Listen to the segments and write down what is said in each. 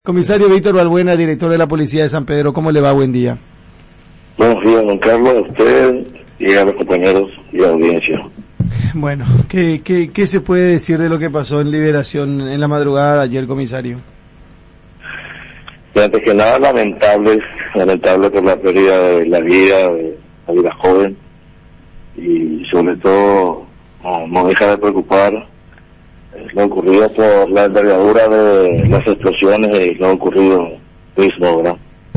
Comisario Víctor Balbuena, director de la Policía de San Pedro, ¿cómo le va? Buen día. Buenos días, don Carlos, a usted y a los compañeros y a la audiencia. Bueno, ¿qué se puede decir de lo que pasó en Liberación en la madrugada de ayer, comisario? Y antes que nada, lamentable por la pérdida de la vida joven, y sobre todo no deja de preocupar lo ocurrido por la envergadura de las explosiones y lo ocurrido mismo, ¿verdad?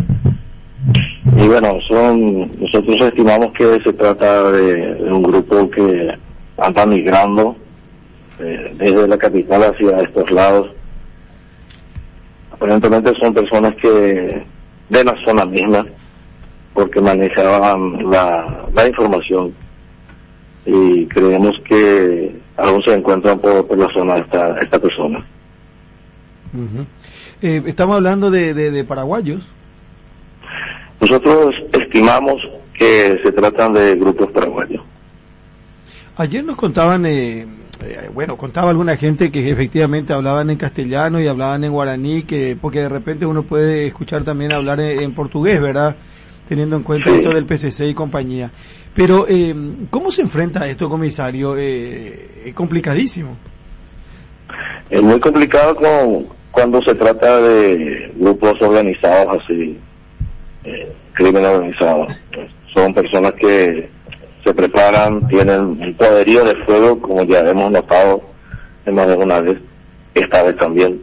Y bueno, nosotros estimamos que se trata de un grupo que anda migrando desde la capital hacia estos lados. Aparentemente son personas que de la zona misma, porque manejaban la información, y creemos que aún se encuentran por la zona esta persona. Uh-huh. Estamos hablando de paraguayos. Nosotros estimamos que se tratan de grupos paraguayos. Ayer nos contaban, contaba alguna gente que efectivamente hablaban en castellano y hablaban en guaraní, porque de repente uno puede escuchar también hablar en portugués, ¿verdad? Teniendo en cuenta esto del PCC y compañía. Pero, ¿cómo se enfrenta a esto, comisario? Es complicadísimo. Es muy complicado cuando se trata de grupos organizados así, crimen organizado. Son personas que se preparan, tienen un poderío de fuego, como ya hemos notado más de una vez, esta vez también.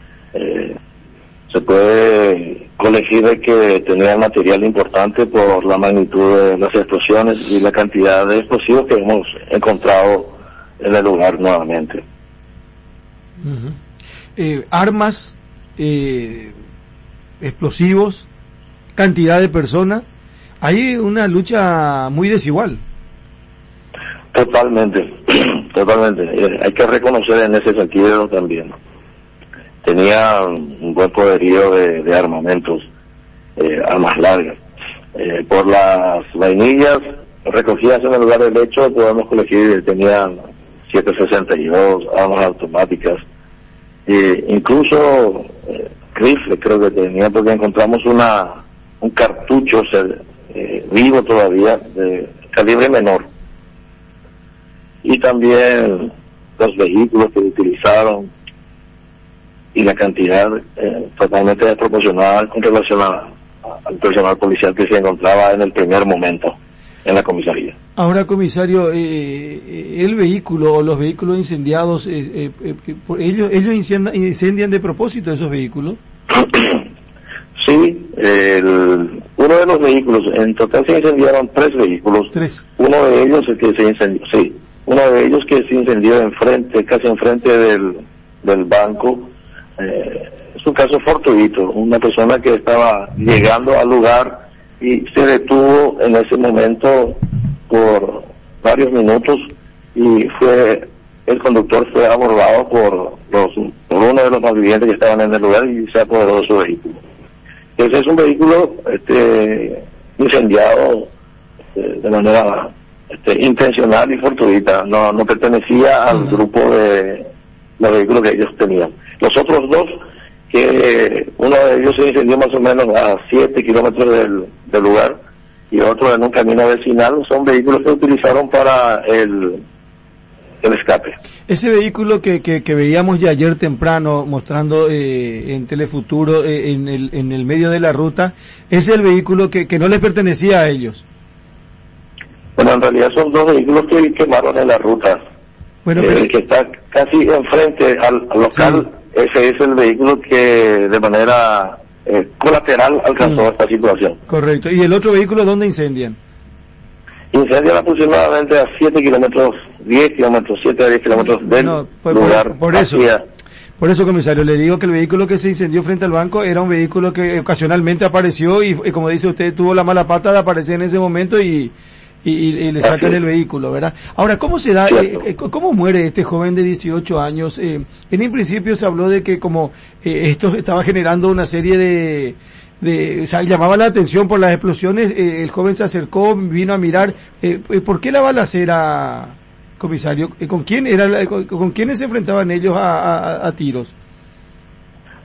Se puede colegir de que tenían material importante por la magnitud de las explosiones y la cantidad de explosivos que hemos encontrado en el lugar nuevamente. Uh-huh. Armas, explosivos, cantidad de personas. Hay una lucha muy desigual. Totalmente. Hay que reconocer en ese sentido también. Tenía un buen poderío de armamentos, armas largas. Por las vainillas recogidas en el lugar del hecho, podemos colegir, tenían 7.62, armas automáticas, incluso rifle creo que tenía, porque encontramos un cartucho vivo todavía, de calibre menor. Y también los vehículos que utilizaron, y la cantidad totalmente desproporcionada con relación al personal policial que se encontraba en el primer momento en la comisaría. Ahora, comisario, el vehículo o los vehículos incendiados, ellos incendian de propósito esos vehículos. Sí, uno de los vehículos, en total se incendiaron 3 vehículos. 3. Uno de ellos que se incendió casi enfrente del banco. Es un caso fortuito, una persona que estaba llegando al lugar y se detuvo en ese momento por varios minutos, y el conductor fue abordado por uno de los malvivientes que estaban en el lugar, y se apoderó de su vehículo. Ese es un vehículo incendiado de manera intencional y fortuita, no pertenecía al grupo de los vehículos que ellos tenían. Los otros 2, que uno de ellos se incendió más o menos a 7 kilómetros del lugar, y otro en un camino vecinal, son vehículos que utilizaron para el escape. Ese vehículo que veíamos ya ayer temprano mostrando en Telefuturo en el medio de la ruta, es el vehículo que no les pertenecía a ellos. Bueno, en realidad son 2 vehículos que quemaron en la ruta. Bueno, el que está casi enfrente al local, sí. Ese es el vehículo que de manera colateral alcanzó esta situación. Correcto. ¿Y el otro vehículo dónde incendian? Incendian aproximadamente a 7 a 10 kilómetros del lugar. Por eso, comisario, le digo que el vehículo que se incendió frente al banco era un vehículo que ocasionalmente apareció y como dice usted, tuvo la mala pata de aparecer en ese momento y le sacan el vehículo, ¿verdad? Ahora, ¿cómo se da, cómo muere este joven de 18 años? En un principio se habló de que como esto estaba generando una serie o sea, llamaba la atención por las explosiones, el joven se acercó, vino a mirar. ¿Por qué la balacera, comisario? ¿Con quiénes se enfrentaban ellos a tiros?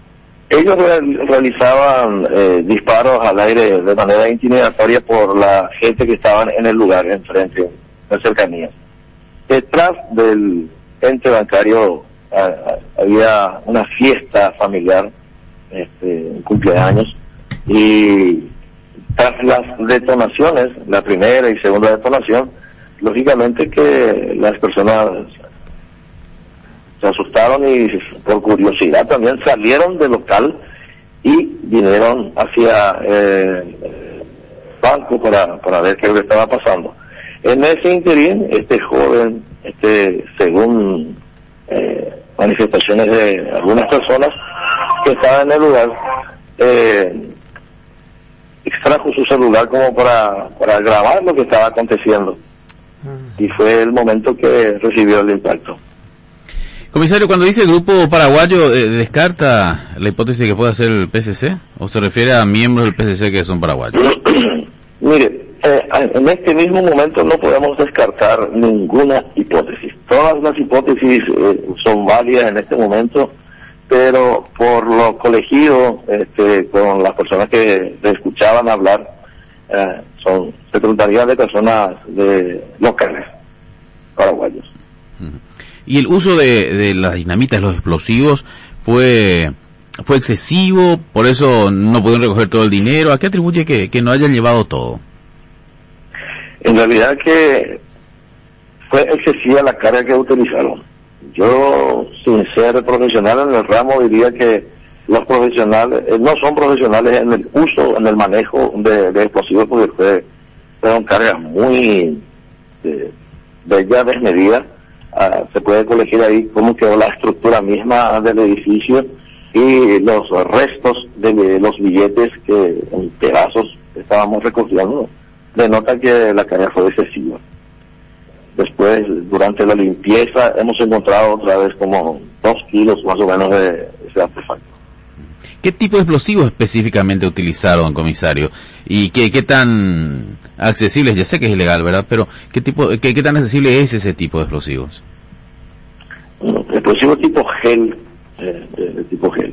Ellos realizaban disparos al aire de manera intimidatoria por la gente que estaban en el lugar, enfrente, en cercanías. Detrás del ente bancario había una fiesta familiar, un cumpleaños, y tras las detonaciones, la primera y segunda detonación, lógicamente que las personas se asustaron y por curiosidad también salieron del local y vinieron hacia el banco para ver qué es lo que estaba pasando. En ese interín, este joven, según manifestaciones de algunas personas que estaban en el lugar, extrajo su celular como para grabar lo que estaba aconteciendo, y fue el momento que recibió el impacto. Comisario, cuando dice grupo paraguayo, ¿descarta la hipótesis de que pueda ser el PCC? ¿O se refiere a miembros del PCC que son paraguayos? Mire, en este mismo momento no podemos descartar ninguna hipótesis. Todas las hipótesis son válidas en este momento, pero por lo colegido, con las personas que le escuchaban hablar, se trataría de personas locales, paraguayos. ¿Y el uso de las dinamitas, los explosivos, fue excesivo? ¿Por eso no pudieron recoger todo el dinero? ¿A qué atribuye que no hayan llevado todo? En realidad que fue excesiva la carga que utilizaron. Yo, sin ser profesional en el ramo, diría que los profesionales no son profesionales en el uso, en el manejo de explosivos, porque fueron cargas muy ya desmedidas. Se puede colegir ahí cómo quedó la estructura misma del edificio y los restos de los billetes que en pedazos estábamos recogiendo, denota que la carga fue excesiva. Después, durante la limpieza, hemos encontrado otra vez como 2 kilos más o menos de ese artefacto. ¿Qué tipo de explosivos específicamente utilizaron, comisario? ¿Y qué tan accesibles? Ya sé que es ilegal, ¿verdad? Pero ¿qué tan accesible es ese tipo de explosivos? Explosivos tipo gel, tipo gel.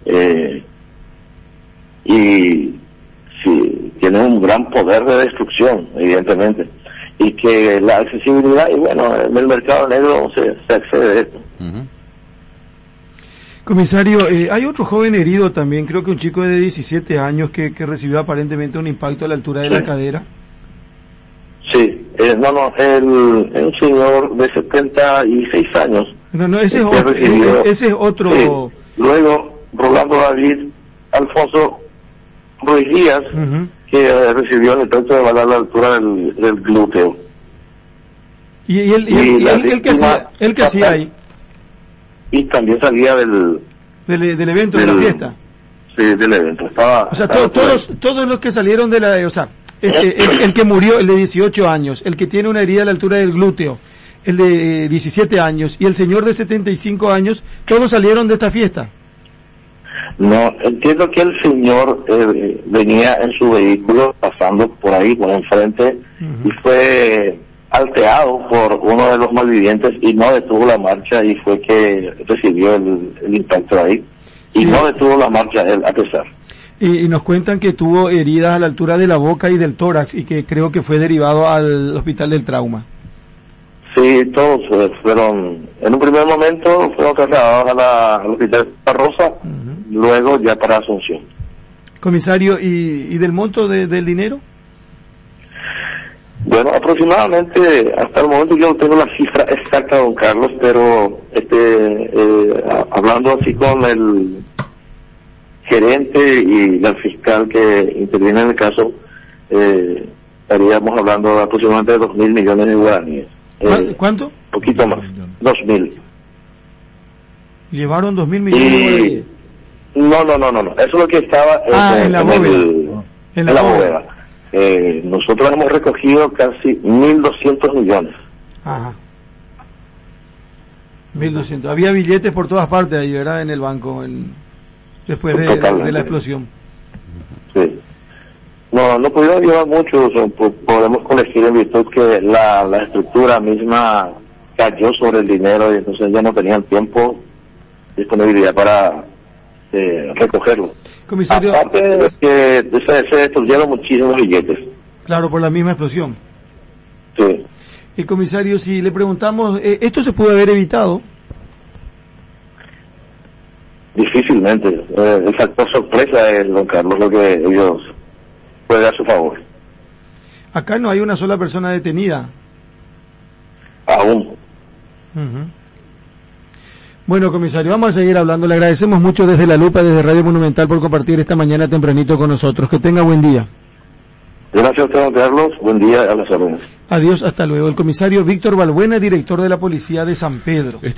Y sí, tiene un gran poder de destrucción, evidentemente. Y que la accesibilidad, y bueno, en el mercado negro se accede a esto. Uh-huh. Comisario, hay otro joven herido también, creo que un chico de 17 años que recibió aparentemente un impacto a la altura de la cadera. Sí, un señor de 76 años. No, ese es otro. Ese es otro. Sí. Luego, Rolando David Alfonso Ruiz Díaz, que recibió el impacto de bala a la altura del glúteo. ¿Y él qué hacía ahí? Y también salía del evento, de la fiesta. Sí, del evento. Todos los que salieron de la, el que murió, el de 18 años, el que tiene una herida a la altura del glúteo, el de 17 años y el señor de 75 años, todos salieron de esta fiesta. No, entiendo que el señor venía en su vehículo pasando por ahí, por enfrente, y fue alterado por uno de los malvivientes y no detuvo la marcha, y fue que recibió el impacto ahí, y no detuvo la marcha él, a pesar. Y nos cuentan que tuvo heridas a la altura de la boca y del tórax, y que creo que fue derivado al hospital del trauma. Sí, todos fueron, en un primer momento fueron trasladados al hospital de Rosa, luego ya para Asunción. Comisario, ¿y del monto del dinero? Bueno, aproximadamente, hasta el momento yo no tengo la cifra exacta, don Carlos, pero hablando así con el gerente y el fiscal que interviene en el caso, estaríamos hablando de aproximadamente de 2.000 millones de guaraníes. ¿Cuánto? Poquito más, 2.000. ¿Llevaron 2.000 millones de guaraníes? No, eso es lo que estaba en la bóveda. En la bóveda. Nosotros hemos recogido casi 1.200 millones. Ajá. 1.200. Había billetes por todas partes ahí, ¿verdad? En el banco, después de la explosión. Sí. No pudieron llevar mucho, podemos colegir en virtud que la estructura misma cayó sobre el dinero, y entonces ya no tenían tiempo, disponibilidad para recogerlo. Comisario, Aparte de que se destruyeron muchísimos billetes. claro, por la misma explosión. Sí. Comisario, si le preguntamos, ¿esto se pudo haber evitado? Difícilmente. El factor sorpresa es, don Carlos, lo que ellos pueden a su favor. Acá no hay una sola persona detenida. Aún. Uh-huh. Bueno, comisario, vamos a seguir hablando. Le agradecemos mucho desde La Lupa, desde Radio Monumental, por compartir esta mañana tempranito con nosotros. Que tenga buen día. Gracias a usted, don Carlos. Buen día a las órdenes. Adiós, hasta luego. El comisario Víctor Balbuena, director de la Policía de San Pedro.